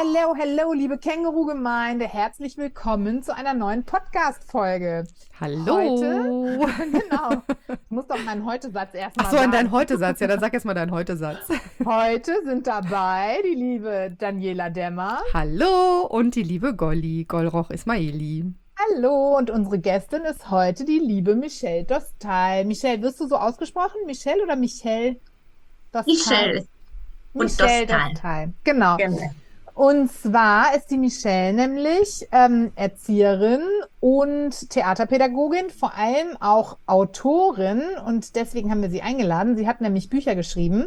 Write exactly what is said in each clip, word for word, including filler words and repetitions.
Hello, hello, liebe Känguru-Gemeinde. Herzlich willkommen zu einer neuen Podcast-Folge. Heute, Hallo. genau, ich muss doch meinen Heute-Satz Ach erstmal so, an deinen sagen. Heute-Satz. Ja, dann sag erst mal deinen Heute-Satz. Heute sind dabei die liebe Daniela Demmer. Hallo und die liebe Golli, Golroch Ismaili. Hallo, und unsere Gästin ist heute die liebe Michelle Dostal. Michelle, wirst du so ausgesprochen? Michelle oder Michelle Dostal? Michelle und Michelle Dostal. Dostal, genau. Genau. Und zwar ist die Michelle nämlich ähm, Erzieherin und Theaterpädagogin, vor allem auch Autorin. Und deswegen haben wir sie eingeladen. Sie hat nämlich Bücher geschrieben.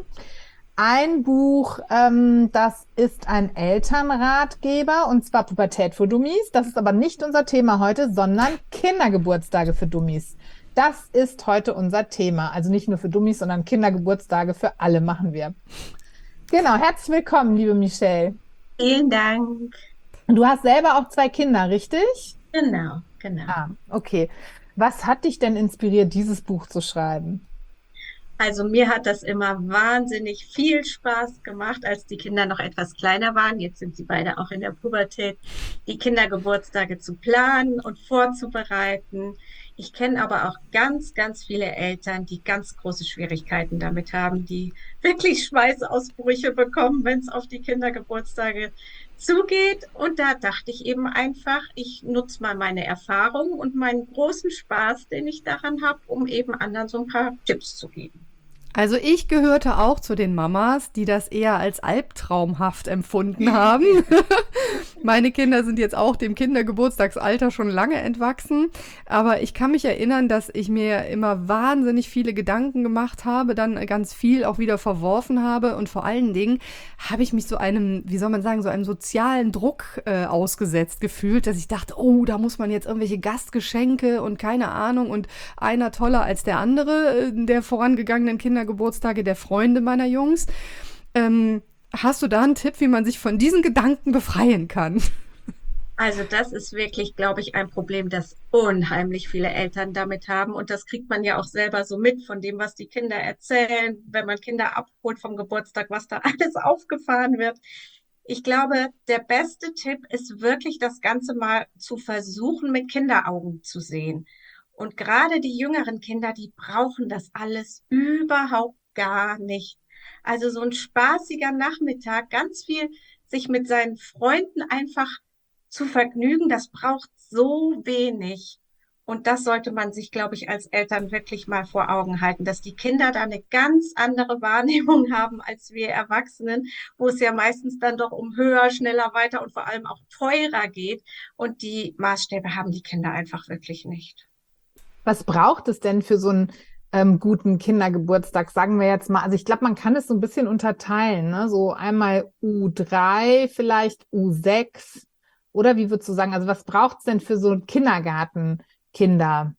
Ein Buch, ähm, das ist ein Elternratgeber, und zwar Pubertät für Dummies. Das ist aber nicht unser Thema heute, sondern Kindergeburtstage für Dummies. Das ist heute unser Thema. Also nicht nur für Dummies, sondern Kindergeburtstage für alle machen wir. Genau, herzlich willkommen, liebe Michelle. Vielen Dank. Und du hast selber auch zwei Kinder, richtig? Genau, genau. Ah, okay. Was hat dich denn inspiriert, dieses Buch zu schreiben? Also mir hat das immer wahnsinnig viel Spaß gemacht, als die Kinder noch etwas kleiner waren. Jetzt sind sie beide auch in der Pubertät, die Kindergeburtstage zu planen und vorzubereiten. Ich kenne aber auch ganz, ganz viele Eltern, die ganz große Schwierigkeiten damit haben, die wirklich Schweißausbrüche bekommen, wenn es auf die Kindergeburtstage zugeht. Und da dachte ich eben einfach, ich nutze mal meine Erfahrung und meinen großen Spaß, den ich daran habe, um eben anderen so ein paar Tipps zu geben. Also ich gehörte auch zu den Mamas, die das eher als albtraumhaft empfunden haben. Meine Kinder sind jetzt auch dem Kindergeburtstagsalter schon lange entwachsen. Aber ich kann mich erinnern, dass ich mir immer wahnsinnig viele Gedanken gemacht habe, dann ganz viel auch wieder verworfen habe. Und vor allen Dingen habe ich mich so einem, wie soll man sagen, so einem sozialen Druck äh, ausgesetzt gefühlt, dass ich dachte, oh, da muss man jetzt irgendwelche Gastgeschenke und keine Ahnung und einer toller als der andere äh, der vorangegangenen Kindergeburtstage der Freunde meiner Jungs. Ähm, hast du da einen Tipp, wie man sich von diesen Gedanken befreien kann? Also das ist wirklich, glaube ich, ein Problem, das unheimlich viele Eltern damit haben. Und das kriegt man ja auch selber so mit von dem, was die Kinder erzählen, wenn man Kinder abholt vom Geburtstag, was da alles aufgefahren wird. Ich glaube, der beste Tipp ist wirklich, das Ganze mal zu versuchen, mit Kinderaugen zu sehen. Und gerade die jüngeren Kinder, die brauchen das alles überhaupt gar nicht. Also so ein spaßiger Nachmittag, ganz viel sich mit seinen Freunden einfach zu vergnügen, das braucht so wenig. Und das sollte man sich, glaube ich, als Eltern wirklich mal vor Augen halten, dass die Kinder da eine ganz andere Wahrnehmung haben als wir Erwachsenen, wo es ja meistens dann doch um höher, schneller, weiter und vor allem auch teurer geht. Und die Maßstäbe haben die Kinder einfach wirklich nicht. Was braucht es denn für so einen ähm, guten Kindergeburtstag? Sagen wir jetzt mal, also ich glaube, man kann es so ein bisschen unterteilen, ne? So einmal U drei, vielleicht U sechs. Oder wie würdest du sagen, also was braucht es denn für so Kindergartenkinder?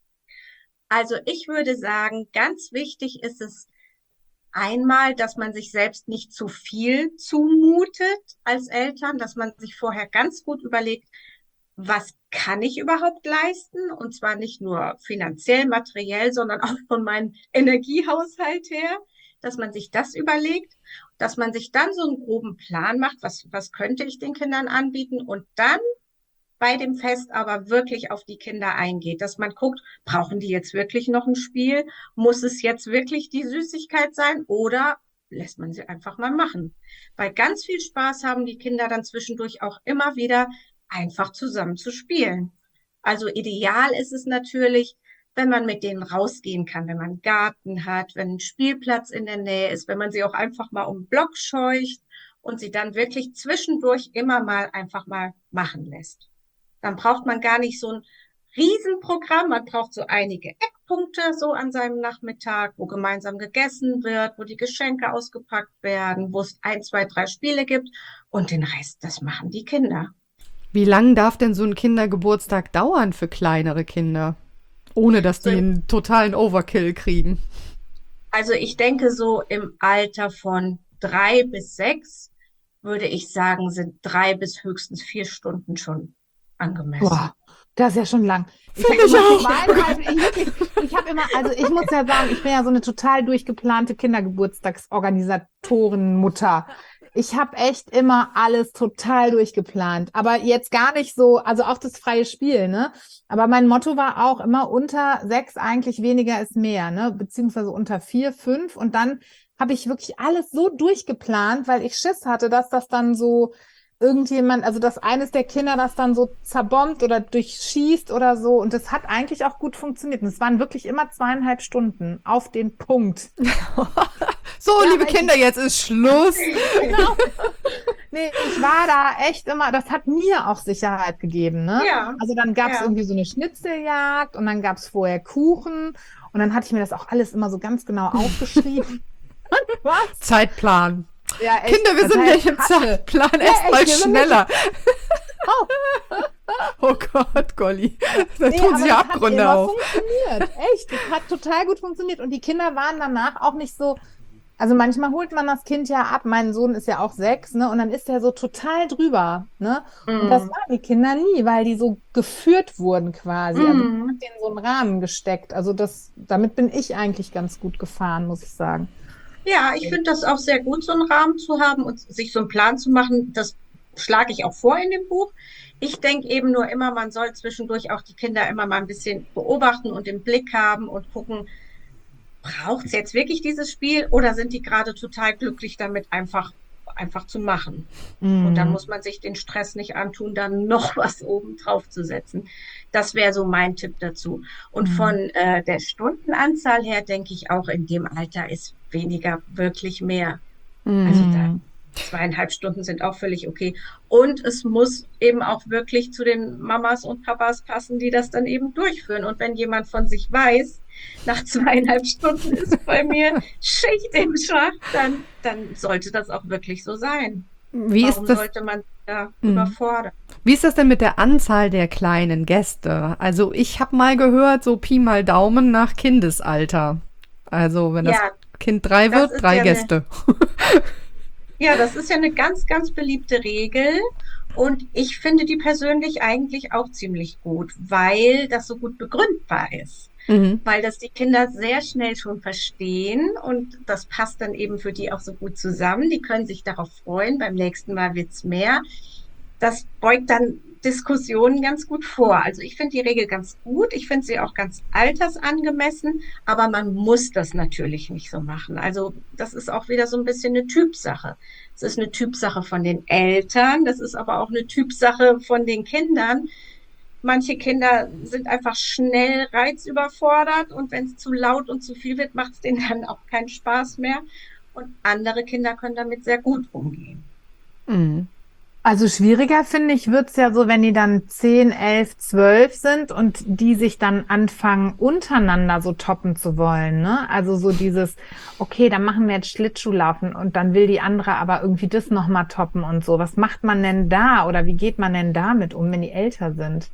Also ich würde sagen, ganz wichtig ist es einmal, dass man sich selbst nicht zu viel zumutet als Eltern, dass man sich vorher ganz gut überlegt, was kann ich überhaupt leisten? Und zwar nicht nur finanziell, materiell, sondern auch von meinem Energiehaushalt her, dass man sich das überlegt, dass man sich dann so einen groben Plan macht, was, was könnte ich den Kindern anbieten und dann bei dem Fest aber wirklich auf die Kinder eingeht, dass man guckt, brauchen die jetzt wirklich noch ein Spiel? Muss es jetzt wirklich die Süßigkeit sein oder lässt man sie einfach mal machen? Weil ganz viel Spaß haben die Kinder dann zwischendurch auch immer wieder, einfach zusammen zu spielen. Also ideal ist es natürlich, wenn man mit denen rausgehen kann, wenn man einen Garten hat, wenn ein Spielplatz in der Nähe ist, wenn man sie auch einfach mal um den Block scheucht und sie dann wirklich zwischendurch immer mal einfach mal machen lässt. Dann braucht man gar nicht so ein Riesenprogramm. Man braucht so einige Eckpunkte so an seinem Nachmittag, wo gemeinsam gegessen wird, wo die Geschenke ausgepackt werden, wo es ein, zwei, drei Spiele gibt. Und den Rest, das machen die Kinder. Wie lang darf denn so ein Kindergeburtstag dauern für kleinere Kinder? Ohne dass die So, einen totalen Overkill kriegen. also ich denke, so im Alter von drei bis sechs würde ich sagen, sind drei bis höchstens vier Stunden schon angemessen. Boah, das ist ja schon lang. Ich habe Finde ich immer auch. zweieinhalb, ich wirklich, ich habe immer, also ich muss ja sagen, ich bin ja so eine total durchgeplante Kindergeburtstagsorganisatorenmutter. Ich habe echt immer alles total durchgeplant, aber jetzt gar nicht so, also auch das freie Spiel, ne? Aber mein Motto war auch immer unter sechs eigentlich weniger ist mehr, ne? Beziehungsweise unter vier, fünf und dann habe ich wirklich alles so durchgeplant, weil ich Schiss hatte, dass das dann so irgendjemand, also dass eines der Kinder das dann so zerbombt oder durchschießt oder so und das hat eigentlich auch gut funktioniert und es waren wirklich immer zweieinhalb Stunden auf den Punkt. So, Ja, liebe weil ich- Kinder, jetzt ist Schluss. Genau. Nee, ich war da echt immer, das hat mir auch Sicherheit gegeben, ne? Ja, Also dann gab es ja. irgendwie so eine Schnitzeljagd und dann gab es vorher Kuchen und dann hatte ich mir das auch alles immer so ganz genau aufgeschrieben. Was? Zeitplan. Ja, echt, Kinder, wir das sind heißt nicht im Patte. Zeitplan. Ja, Erstmal echt, wir sind schneller. Oh. Oh Gott, Golli. Da Nee, tun aber sich das Abgründe hat immer auf. funktioniert. Echt, das hat total gut funktioniert. Und die Kinder waren danach auch nicht so, also manchmal holt man das Kind ja ab. Mein Sohn ist ja auch sechs, ne? Und dann ist er so total drüber, ne? Und das Mm. waren die Kinder nie, weil die so geführt wurden quasi. Also man Mm. hat denen so einen Rahmen gesteckt. Also das, damit bin ich eigentlich ganz gut gefahren, muss ich sagen. Ja, ich finde das auch sehr gut, so einen Rahmen zu haben und sich so einen Plan zu machen. Das schlage ich auch vor in dem Buch. Ich denke eben nur immer, man soll zwischendurch auch die Kinder immer mal ein bisschen beobachten und im Blick haben und gucken, braucht es jetzt wirklich dieses Spiel oder sind die gerade total glücklich damit, einfach, einfach zu machen? Und dann Mm. muss man sich den Stress nicht antun, dann noch was oben drauf zu setzen. Das wäre so mein Tipp dazu. Und Mhm. von äh, der Stundenanzahl her denke ich auch, in dem Alter ist weniger wirklich mehr. Also da Mm. zweieinhalb Stunden sind auch völlig okay. Und es muss eben auch wirklich zu den Mamas und Papas passen, die das dann eben durchführen. Und wenn jemand von sich weiß, nach zweieinhalb Stunden ist bei mir Schicht im Schacht, dann, dann sollte das auch wirklich so sein. Wie ist Warum das? sollte man da Mhm. überfordern? Wie ist das denn mit der Anzahl der kleinen Gäste? Also ich habe mal gehört, so Pi mal Daumen nach Kindesalter. Also wenn das Ja, Kind drei das wird, ist drei ja eine, Gäste. ja, das ist ja eine ganz, ganz beliebte Regel. Und ich finde die persönlich eigentlich auch ziemlich gut, weil das so gut begründbar ist. Mhm. Weil das die Kinder sehr schnell schon verstehen und das passt dann eben für die auch so gut zusammen. Die können sich darauf freuen, beim nächsten Mal wird's mehr. Das beugt dann Diskussionen ganz gut vor. Also ich finde die Regel ganz gut. Ich finde sie auch ganz altersangemessen, aber man muss das natürlich nicht so machen. Also das ist auch wieder so ein bisschen eine Typsache. Es ist eine Typsache von den Eltern, das ist aber auch eine Typsache von den Kindern. Manche Kinder sind einfach schnell reizüberfordert und wenn es zu laut und zu viel wird, macht es denen dann auch keinen Spaß mehr. Und andere Kinder können damit sehr gut umgehen. Mhm. Also schwieriger finde ich, wird's ja so, wenn die dann zehn, elf, zwölf sind und die sich dann anfangen, untereinander so toppen zu wollen, ne? Also so dieses, okay, dann machen wir jetzt Schlittschuhlaufen und dann will die andere aber irgendwie das nochmal toppen und so. Was macht man denn da oder wie geht man denn damit um, wenn die älter sind?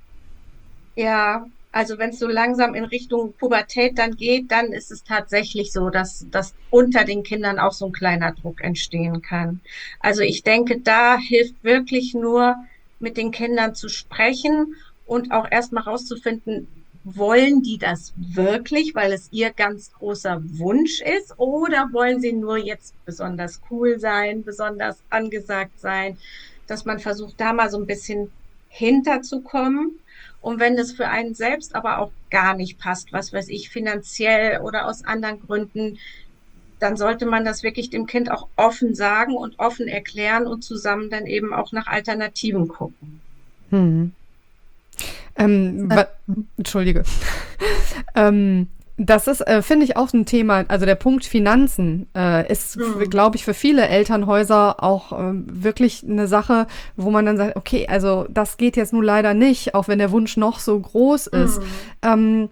Ja, also wenn es so langsam in Richtung Pubertät dann geht, dann ist es tatsächlich so, dass, dass unter den Kindern auch so ein kleiner Druck entstehen kann. Also ich denke, da hilft wirklich nur, mit den Kindern zu sprechen und auch erstmal rauszufinden, wollen die das wirklich, weil es ihr ganz großer Wunsch ist, oder wollen sie nur jetzt besonders cool sein, besonders angesagt sein, dass man versucht, da mal so ein bisschen hinterzukommen. Und wenn das für einen selbst aber auch gar nicht passt, was weiß ich, finanziell oder aus anderen Gründen, dann sollte man das wirklich dem Kind auch offen sagen und offen erklären und zusammen dann eben auch nach Alternativen gucken. Mhm. Ähm, Äh, wa- Entschuldige. ähm, das ist, äh, finde ich, auch ein Thema. Also der Punkt Finanzen äh, ist, Hm. glaube ich, für viele Elternhäuser auch ähm, wirklich eine Sache, wo man dann sagt, okay, also das geht jetzt nun leider nicht, auch wenn der Wunsch noch so groß ist. Hm. Ähm,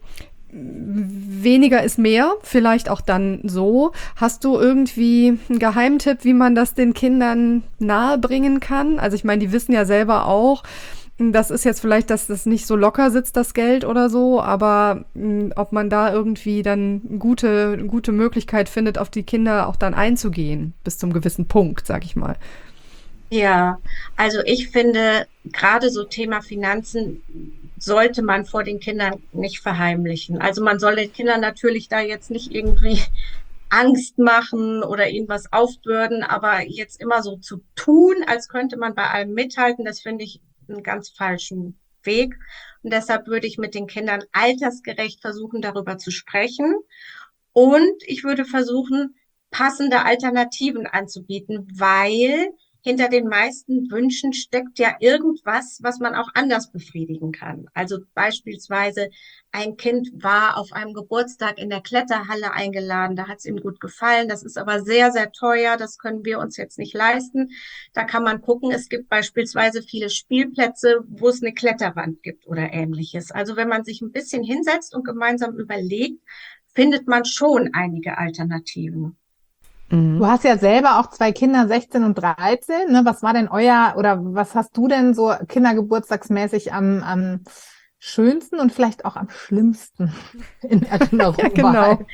weniger ist mehr, vielleicht auch dann so. Hast du irgendwie einen Geheimtipp, wie man das den Kindern nahebringen kann? Also ich meine, die wissen ja selber auch, das ist jetzt vielleicht, dass das nicht so locker sitzt, das Geld oder so, aber mh, ob man da irgendwie dann gute, gute Möglichkeit findet, auf die Kinder auch dann einzugehen, bis zum gewissen Punkt, sag ich mal. Ja, also ich finde, gerade so Thema Finanzen sollte man vor den Kindern nicht verheimlichen. Also man soll den Kindern natürlich da jetzt nicht irgendwie Angst machen oder ihnen was aufbürden, aber jetzt immer so zu tun, als könnte man bei allem mithalten, das finde ich einen ganz falschen Weg. Und deshalb würde ich mit den Kindern altersgerecht versuchen, darüber zu sprechen. Und ich würde versuchen, passende Alternativen anzubieten, weil hinter den meisten Wünschen steckt ja irgendwas, was man auch anders befriedigen kann. Also beispielsweise ein Kind war auf einem Geburtstag in der Kletterhalle eingeladen, da hat es ihm gut gefallen, das ist aber sehr, sehr teuer, das können wir uns jetzt nicht leisten. Da kann man gucken, es gibt beispielsweise viele Spielplätze, wo es eine Kletterwand gibt oder ähnliches. Also wenn man sich ein bisschen hinsetzt und gemeinsam überlegt, findet man schon einige Alternativen. Du hast ja selber auch zwei Kinder, sechzehn und dreizehn, ne? Was war denn euer oder was hast du denn so kindergeburtstagsmäßig am, am schönsten und vielleicht auch am schlimmsten in Erinnerung Ja, genau. behalten?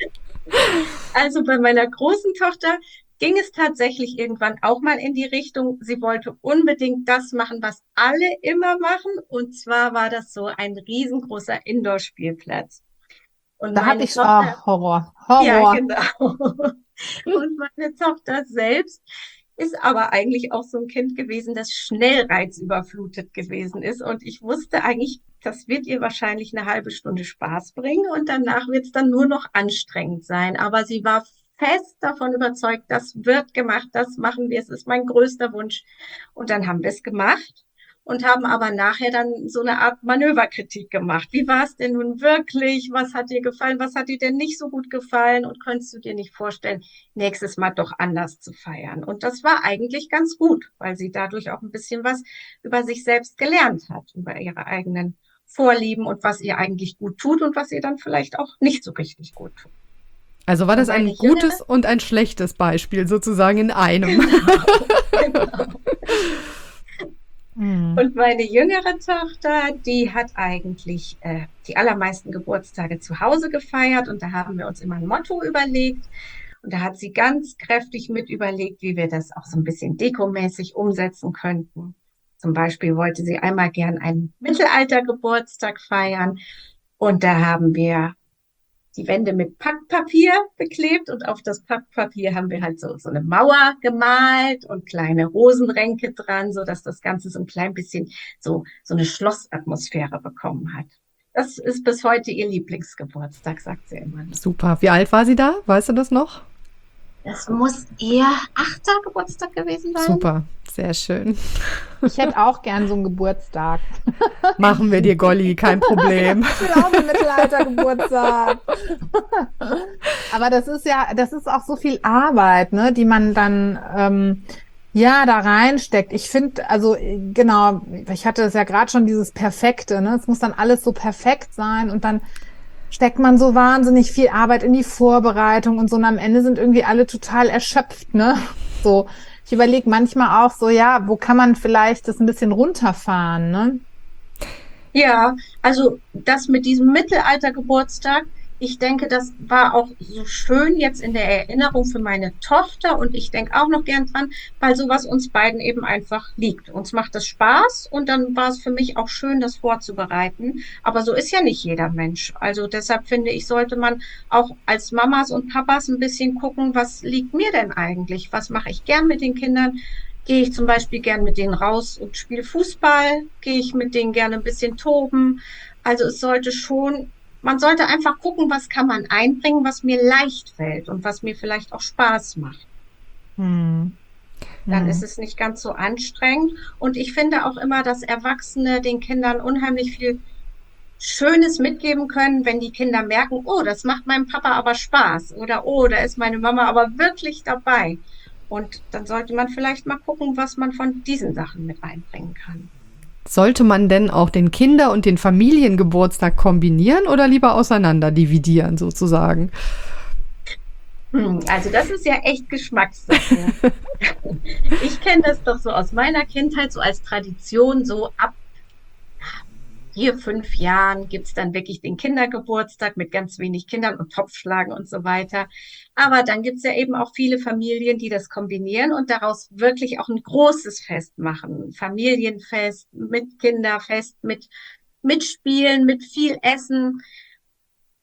Also bei meiner großen Tochter ging es tatsächlich irgendwann auch mal in die Richtung, sie wollte unbedingt das machen, was alle immer machen. Und zwar war das so ein riesengroßer Indoor-Spielplatz. Und Da hatte meine ich Tochter, oh, Horror, ja, Horror. genau. Und meine Tochter selbst ist aber eigentlich auch so ein Kind gewesen, das schnell reizüberflutet gewesen ist. Und ich wusste eigentlich, das wird ihr wahrscheinlich eine halbe Stunde Spaß bringen und danach wird es dann nur noch anstrengend sein. Aber sie war fest davon überzeugt, das wird gemacht, das machen wir, es ist mein größter Wunsch. Und dann haben wir es gemacht und haben aber nachher dann so eine Art Manöverkritik gemacht. Wie war es denn nun wirklich? Was hat dir gefallen? Was hat dir denn nicht so gut gefallen? Und könntest du dir nicht vorstellen, nächstes Mal doch anders zu feiern? Und das war eigentlich ganz gut, weil sie dadurch auch ein bisschen was über sich selbst gelernt hat, über ihre eigenen Vorlieben und was ihr eigentlich gut tut und was ihr dann vielleicht auch nicht so richtig gut tut. Also war Und das meine ein gutes jüngere, und ein schlechtes Beispiel sozusagen in einem. genau. Hm. Und meine jüngere Tochter, die hat eigentlich äh, die allermeisten Geburtstage zu Hause gefeiert und da haben wir uns immer ein Motto überlegt und da hat sie ganz kräftig mit überlegt, wie wir das auch so ein bisschen dekomäßig umsetzen könnten. Zum Beispiel wollte sie einmal gern einen Mittelalter-Geburtstag feiern und da haben wir die Wände mit Packpapier beklebt und auf das Packpapier haben wir halt so, so eine Mauer gemalt und kleine Rosenränke dran, so dass das Ganze so ein klein bisschen so, so eine Schlossatmosphäre bekommen hat. Das ist bis heute ihr Lieblingsgeburtstag, sagt sie immer. Super. Wie alt war sie da? Weißt du das noch? Das muss ihr achter Geburtstag gewesen sein. Super. Sehr schön. Ich hätte auch gern so einen Geburtstag. Machen wir dir, Golli, kein Problem. Ich will auch einen Mittelalter-Geburtstag. Aber das ist ja, das ist auch so viel Arbeit, ne, die man dann ähm, ja da reinsteckt. Ich finde, also äh, genau, ich hatte es ja gerade schon, dieses Perfekte, ne? Es muss dann alles so perfekt sein und dann steckt man so wahnsinnig viel Arbeit in die Vorbereitung und so und am Ende sind irgendwie alle total erschöpft, ne? So, ich überlege manchmal auch so, ja, wo kann man vielleicht das ein bisschen runterfahren, ne? Ja, also das mit diesem Mittelalter-Geburtstag, ich denke, das war auch so schön jetzt in der Erinnerung für meine Tochter und ich denke auch noch gern dran, weil sowas uns beiden eben einfach liegt. Uns macht das Spaß und dann war es für mich auch schön, das vorzubereiten. Aber so ist ja nicht jeder Mensch. Also deshalb finde ich, sollte man auch als Mamas und Papas ein bisschen gucken, was liegt mir denn eigentlich? Was mache ich gern mit den Kindern? Gehe ich zum Beispiel gern mit denen raus und spiele Fußball? Gehe ich mit denen gerne ein bisschen toben? Also es sollte schon, man sollte einfach gucken, was kann man einbringen, was mir leicht fällt und was mir vielleicht auch Spaß macht. Hm. Dann Hm. ist es nicht ganz so anstrengend. Und ich finde auch immer, dass Erwachsene den Kindern unheimlich viel Schönes mitgeben können, wenn die Kinder merken, oh, das macht meinem Papa aber Spaß oder oh, da ist meine Mama aber wirklich dabei. Und dann sollte man vielleicht mal gucken, was man von diesen Sachen mit einbringen kann. Sollte man denn auch den Kinder- und den Familiengeburtstag kombinieren oder lieber auseinander dividieren sozusagen? Hm, also das ist ja echt Geschmackssache. Ich kenne das doch so aus meiner Kindheit, so als Tradition, so ab vier, fünf Jahren gibt's dann wirklich den Kindergeburtstag mit ganz wenig Kindern und Topfschlagen und so weiter. Aber dann gibt's ja eben auch viele Familien, die das kombinieren und daraus wirklich auch ein großes Fest machen. Ein Familienfest mit Kinderfest, mit, mit Spielen, mit viel Essen.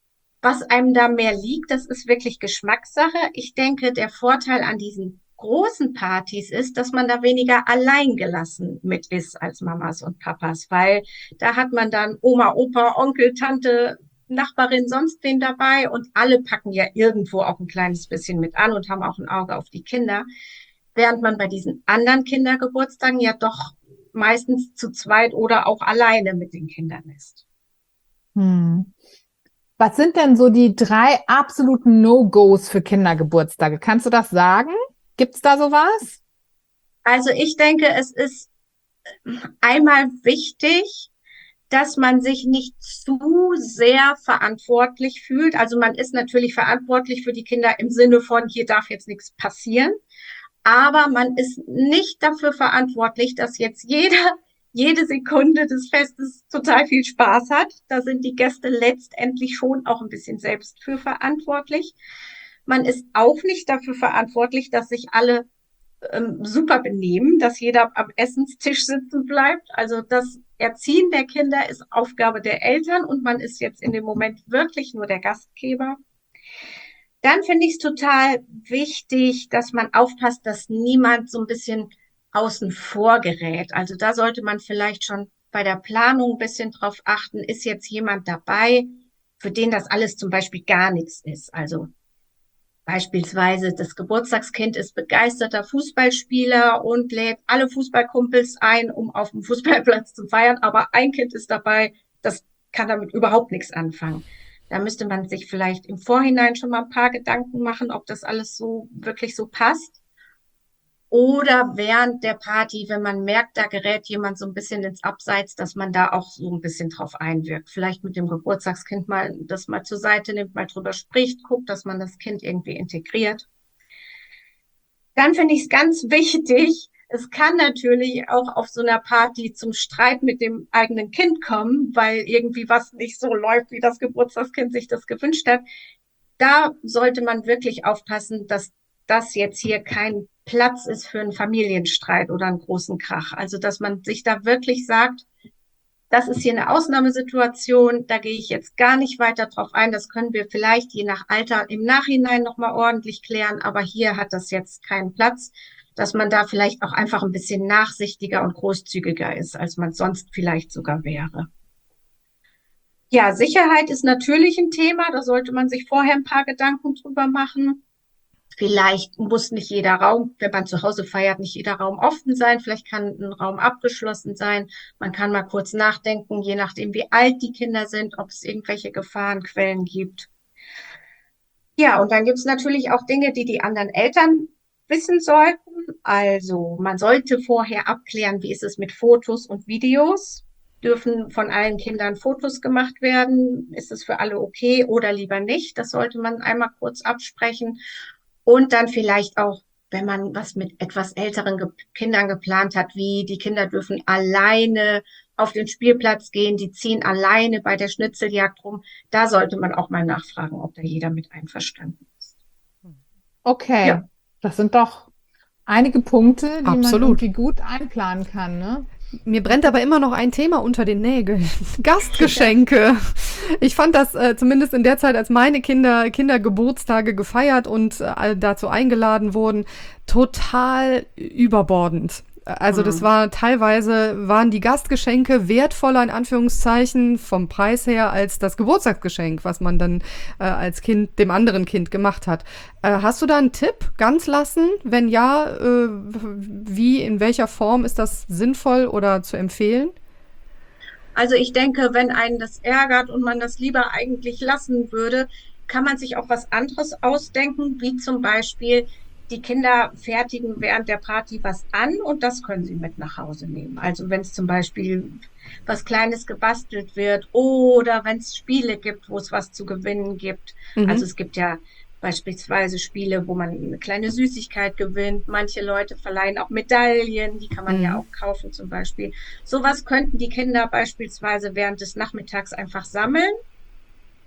was einem da mehr liegt, das ist wirklich Geschmackssache. Ich denke, der Vorteil an diesen großen Partys ist, dass man da weniger alleingelassen mit ist als Mamas und Papas, weil da hat man dann Oma, Opa, Onkel, Tante, Nachbarin, sonst wen dabei und alle packen ja irgendwo auch ein kleines bisschen mit an und haben auch ein Auge auf die Kinder, während man bei diesen anderen Kindergeburtstagen ja doch meistens zu zweit oder auch alleine mit den Kindern ist. Hm. Was sind denn so die drei absoluten No-Gos für Kindergeburtstage? Kannst du das sagen? Gibt's da sowas? Also ich denke, es ist einmal wichtig, dass man sich nicht zu sehr verantwortlich fühlt. Also man ist natürlich verantwortlich für die Kinder im Sinne von, hier darf jetzt nichts passieren. Aber man ist nicht dafür verantwortlich, dass jetzt jeder, jede Sekunde des Festes total viel Spaß hat. Da sind die Gäste letztendlich schon auch ein bisschen selbst für verantwortlich. Man ist auch nicht dafür verantwortlich, dass sich alle ähm, super benehmen, dass jeder am Essenstisch sitzen bleibt. Also das Erziehen der Kinder ist Aufgabe der Eltern und man ist jetzt in dem Moment wirklich nur der Gastgeber. Dann finde ich es total wichtig, dass man aufpasst, dass niemand so ein bisschen außen vor gerät. Also da sollte man vielleicht schon bei der Planung ein bisschen drauf achten, ist jetzt jemand dabei, für den das alles zum Beispiel gar nichts ist. Also beispielsweise das Geburtstagskind ist begeisterter Fußballspieler und lädt alle Fußballkumpels ein, um auf dem Fußballplatz zu feiern, aber ein Kind ist dabei, das kann damit überhaupt nichts anfangen. Da müsste man sich vielleicht im Vorhinein schon mal ein paar Gedanken machen, ob das alles so wirklich so passt. Oder während der Party, wenn man merkt, da gerät jemand so ein bisschen ins Abseits, dass man da auch so ein bisschen drauf einwirkt. Vielleicht mit dem Geburtstagskind mal das mal zur Seite nimmt, mal drüber spricht, guckt, dass man das Kind irgendwie integriert. Dann finde ich es ganz wichtig, es kann natürlich auch auf so einer Party zum Streit mit dem eigenen Kind kommen, weil irgendwie was nicht so läuft, wie das Geburtstagskind sich das gewünscht hat. Da sollte man wirklich aufpassen, dass das jetzt hier kein Platz ist für einen Familienstreit oder einen großen Krach. Also, dass man sich da wirklich sagt, das ist hier eine Ausnahmesituation, da gehe ich jetzt gar nicht weiter drauf ein. Das können wir vielleicht je nach Alter im Nachhinein nochmal ordentlich klären, aber hier hat das jetzt keinen Platz, dass man da vielleicht auch einfach ein bisschen nachsichtiger und großzügiger ist, als man sonst vielleicht sogar wäre. Ja, Sicherheit ist natürlich ein Thema, da sollte man sich vorher ein paar Gedanken drüber machen. Vielleicht muss nicht jeder Raum, wenn man zu Hause feiert, nicht jeder Raum offen sein. Vielleicht kann ein Raum abgeschlossen sein. Man kann mal kurz nachdenken, je nachdem, wie alt die Kinder sind, ob es irgendwelche Gefahrenquellen gibt. Ja, und dann gibt es natürlich auch Dinge, die die anderen Eltern wissen sollten. Also man sollte vorher abklären, wie ist es mit Fotos und Videos. Dürfen von allen Kindern Fotos gemacht werden? Ist es für alle okay oder lieber nicht? Das sollte man einmal kurz absprechen. Und dann vielleicht auch, wenn man was mit etwas älteren Ge- Kindern geplant hat, wie die Kinder dürfen alleine auf den Spielplatz gehen, die ziehen alleine bei der Schnitzeljagd rum. Da sollte man auch mal nachfragen, ob da jeder mit einverstanden ist. Okay, Ja, das sind doch einige Punkte, die man Absolut. irgendwie gut einplanen kann, ne? Mir brennt aber immer noch ein Thema unter den Nägeln. Gastgeschenke. Ich fand das äh, zumindest in der Zeit, als meine Kinder Kindergeburtstage gefeiert und äh, dazu eingeladen wurden, total überbordend. Also das Mhm. war teilweise, waren die Gastgeschenke wertvoller in Anführungszeichen vom Preis her als das Geburtstagsgeschenk, was man dann äh, als Kind dem anderen Kind gemacht hat. Äh, hast du da einen Tipp? Ganz lassen? Wenn ja, äh, wie, in welcher Form ist das sinnvoll oder zu empfehlen? Also ich denke, wenn einen das ärgert und man das lieber eigentlich lassen würde, kann man sich auch was anderes ausdenken, wie zum Beispiel die Kinder fertigen während der Party was an und das können sie mit nach Hause nehmen. Also wenn es zum Beispiel was Kleines gebastelt wird oder wenn es Spiele gibt, wo es was zu gewinnen gibt. Also Mhm. es gibt ja beispielsweise Spiele, wo man eine kleine Süßigkeit gewinnt. Manche Leute verleihen auch Medaillen, die kann man ja Mhm. auch kaufen zum Beispiel. Sowas könnten die Kinder beispielsweise während des Nachmittags einfach sammeln.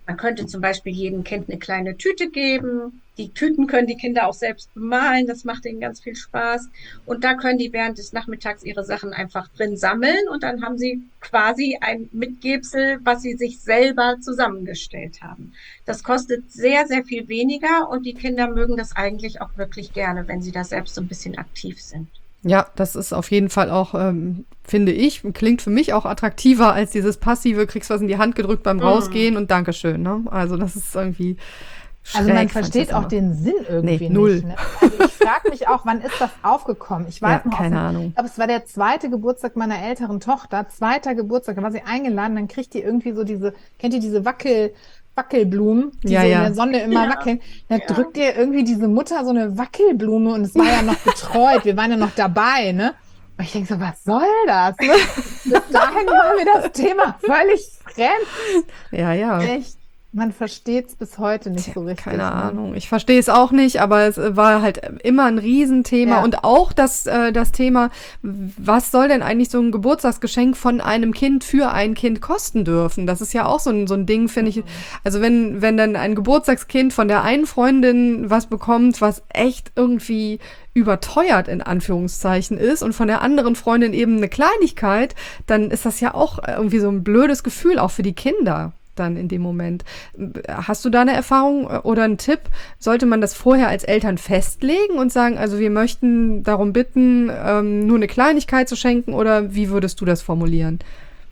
Man könnte zum Beispiel jedem Kind eine kleine Tüte geben. Die Tüten können die Kinder auch selbst bemalen. Das macht ihnen ganz viel Spaß. Und da können die während des Nachmittags ihre Sachen einfach drin sammeln. Und dann haben sie quasi ein Mitgebsel, was sie sich selber zusammengestellt haben. Das kostet sehr, sehr viel weniger. Und die Kinder mögen das eigentlich auch wirklich gerne, wenn sie da selbst so ein bisschen aktiv sind. Ja, das ist auf jeden Fall auch, ähm, finde ich, klingt für mich auch attraktiver als dieses passive, kriegst was in die Hand gedrückt beim Mm. Rausgehen und Dankeschön, ne? Also das ist irgendwie schräg. Also man fand ich versteht das auch immer. den Sinn irgendwie Nee, null. nicht. Ne? Also ich frage mich auch, wann ist das aufgekommen? Ich weiß Ja, noch, aus keine dem, Ahnung. ich glaube, es war der zweite Geburtstag meiner älteren Tochter, zweiter Geburtstag, da war sie eingeladen, dann kriegt die irgendwie so diese, kennt ihr diese Wackel, Wackelblumen, die Ja, so in ja. der Sonne immer Ja, wackeln. Da ja. drückt ihr irgendwie diese Mutter so eine Wackelblume und es war ja noch betreut, wir waren ja noch dabei, ne? Und ich denke so, was soll das? Ne? Bis dahin war mir das Thema völlig fremd. Ja, ja. Echt, man versteht es bis heute nicht so richtig. Keine ne? Ahnung. Ich verstehe es auch nicht, aber es war halt immer ein Riesenthema. Ja. Und auch das, äh, das Thema, was soll denn eigentlich so ein Geburtstagsgeschenk von einem Kind für ein Kind kosten dürfen? Das ist ja auch so ein, so ein Ding, finde ich. Also wenn, wenn dann ein Geburtstagskind von der einen Freundin was bekommt, was echt irgendwie überteuert in Anführungszeichen ist und von der anderen Freundin eben eine Kleinigkeit, dann ist das ja auch irgendwie so ein blödes Gefühl, auch für die Kinder dann in dem Moment. Hast du da eine Erfahrung oder einen Tipp? Sollte man das vorher als Eltern festlegen und sagen, also wir möchten darum bitten, ähm, nur eine Kleinigkeit zu schenken, oder wie würdest du das formulieren?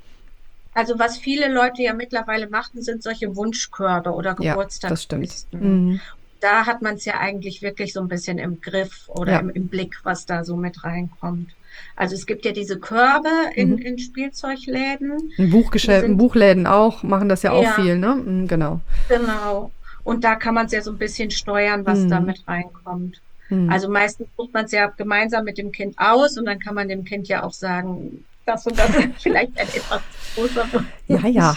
Also was viele Leute ja mittlerweile machen, sind solche Wunschkörbe oder Ja, das stimmt. Geburtstagslisten. Mhm. Da hat man es ja eigentlich wirklich so ein bisschen im Griff oder Ja. im, im Blick, was da so mit reinkommt. Also es gibt ja diese Körbe in, Mhm. in Spielzeugläden. Ein Buchgeschäft, Die sind- Buchläden auch, machen das ja auch Ja. viel, ne? Mhm, genau. Genau. Und da kann man es ja so ein bisschen steuern, was Mhm. da mit reinkommt. Mhm. Also meistens sucht man es ja gemeinsam mit dem Kind aus und dann kann man dem Kind ja auch sagen, das und das ist vielleicht ein etwas größerer. Ja, ja.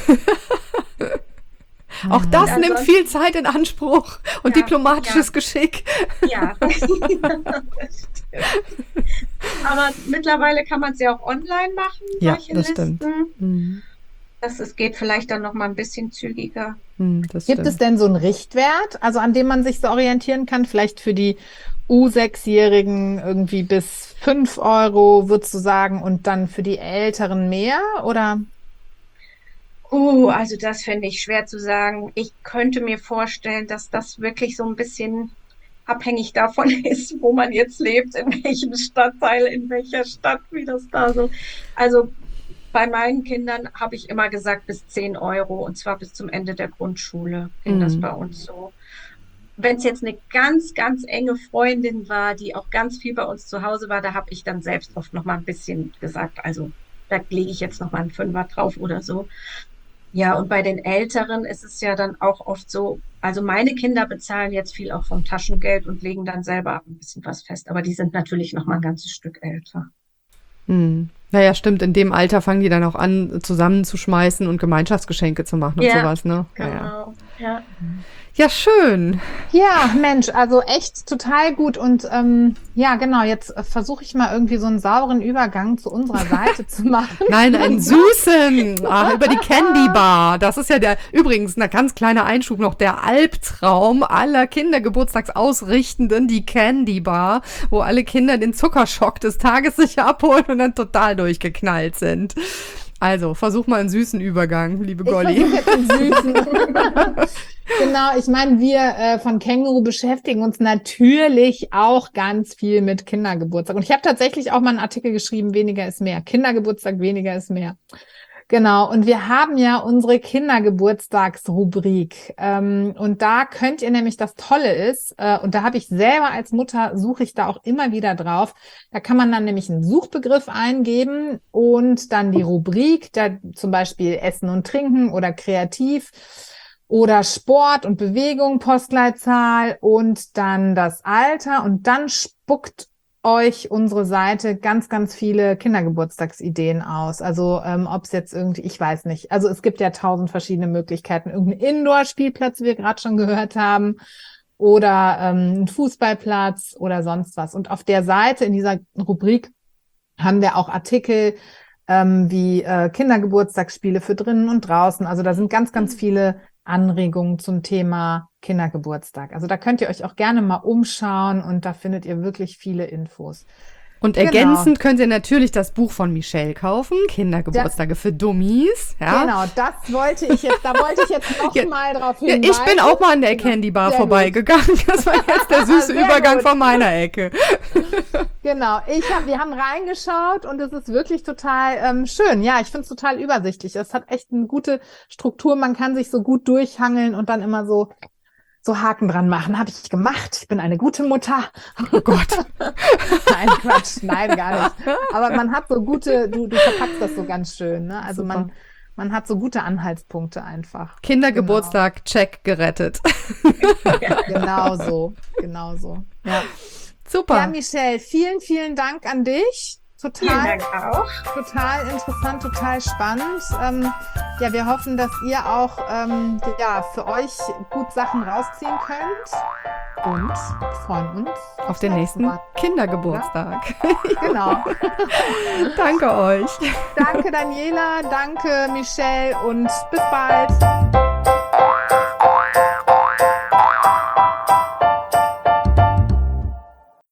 Auch das Und nimmt ansonsten- viel Zeit in Anspruch und Ja, diplomatisches ja. Geschick. Ja. Aber mittlerweile kann man es ja auch online machen, Ja, solche das Listen. stimmt. Mhm. Das es geht vielleicht dann noch mal ein bisschen zügiger. Mhm, das Gibt stimmt. es denn so einen Richtwert, also an dem man sich so orientieren kann? Vielleicht für die U sechs-Jährigen irgendwie bis fünf Euro, würdest du sagen, und dann für die Älteren mehr? Oder? Uh, also das finde ich schwer zu sagen. Ich könnte mir vorstellen, dass das wirklich so ein bisschen abhängig davon ist, wo man jetzt lebt, in welchem Stadtteil, in welcher Stadt, wie das da so. Also bei meinen Kindern habe ich immer gesagt bis zehn Euro und zwar bis zum Ende der Grundschule ging das Mhm. bei uns so. Wenn es jetzt eine ganz, ganz enge Freundin war, die auch ganz viel bei uns zu Hause war, da habe ich dann selbst oft noch mal ein bisschen gesagt, also da lege ich jetzt noch mal einen Fünfer drauf oder so. Ja, und bei den Älteren ist es ja dann auch oft so, also meine Kinder bezahlen jetzt viel auch vom Taschengeld und legen dann selber ein bisschen was fest, aber die sind natürlich noch mal ein ganzes Stück älter. Mhm. Naja, stimmt. In dem Alter fangen die dann auch an, zusammenzuschmeißen und Gemeinschaftsgeschenke zu machen und Ja, sowas, ne? Ja, ja. Genau, ja. Ja, schön. Ja, Mensch, also echt total gut. Und ähm, ja, genau, jetzt äh, versuche ich mal irgendwie so einen sauberen Übergang zu unserer Seite zu machen. Nein, ein Süßen. Ach, über die Candy Bar. Das ist ja der, übrigens, ein ganz kleiner Einschub noch, der Albtraum aller Kindergeburtstagsausrichtenden, die Candy Bar, wo alle Kinder den Zuckerschock des Tages sich abholen und dann total durchgeknallt sind. Also, versuch mal einen süßen Übergang, liebe Ich Golli. versuche jetzt einen süßen. Genau, ich meine, wir äh, von Känguru beschäftigen uns natürlich auch ganz viel mit Kindergeburtstag. Und ich habe tatsächlich auch mal einen Artikel geschrieben, weniger ist mehr. Kindergeburtstag, weniger ist mehr. Genau, und wir haben ja unsere Kindergeburtstagsrubrik. Ähm, und da könnt ihr nämlich, das Tolle ist, äh, und da habe ich selber als Mutter, suche ich da auch immer wieder drauf, da kann man dann nämlich einen Suchbegriff eingeben und dann die Rubrik, da zum Beispiel Essen und Trinken oder Kreativ oder Sport und Bewegung, Postleitzahl und dann das Alter und dann spuckt euch unsere Seite ganz, ganz viele Kindergeburtstagsideen aus. Also ähm, ob es jetzt irgendwie, ich weiß nicht. Also es gibt ja tausend verschiedene Möglichkeiten. Irgendein Indoor-Spielplatz, wie wir gerade schon gehört haben, oder ähm, ein Fußballplatz oder sonst was. Und auf der Seite in dieser Rubrik haben wir auch Artikel ähm, wie äh, Kindergeburtstagsspiele für drinnen und draußen. Also da sind ganz, ganz viele Anregungen zum Thema Kindergeburtstag. Also da könnt ihr euch auch gerne mal umschauen und da findet ihr wirklich viele Infos. Und Genau. ergänzend könnt ihr natürlich das Buch von Michelle kaufen, Kindergeburtstage für Dummies. Ja. Genau, das wollte ich jetzt, da wollte ich jetzt noch Ja. mal drauf Ja, hinweisen. ich bin auch mal an der Genau. Candy Bar Sehr vorbeigegangen. Das war jetzt der süße Sehr Übergang gut. von meiner Ecke. Genau, ich hab, wir haben reingeschaut und es ist wirklich total ähm, schön. Ja, ich finde es total übersichtlich. Es hat echt eine gute Struktur. Man kann sich so gut durchhangeln und dann immer so, so Haken dran machen. Habe ich gemacht. Ich bin eine gute Mutter. Oh Gott. Nein, Quatsch, nein, gar nicht. Aber man hat so gute, du, du verpackst das so ganz schön. Ne? Also Super. man, man hat so gute Anhaltspunkte einfach. Kindergeburtstag, check, gerettet. Genau, genau so, genau so. Ja. Super. Ja, Michelle, vielen, vielen Dank an dich. Vielen Total, Dank auch. total interessant, total spannend. Ähm, ja, wir hoffen, dass ihr auch ähm, ja, für euch gut Sachen rausziehen könnt und freuen uns Auf den nächsten Mal. Kindergeburtstag. Genau. Danke euch. Danke, Daniela, danke, Michelle und bis bald.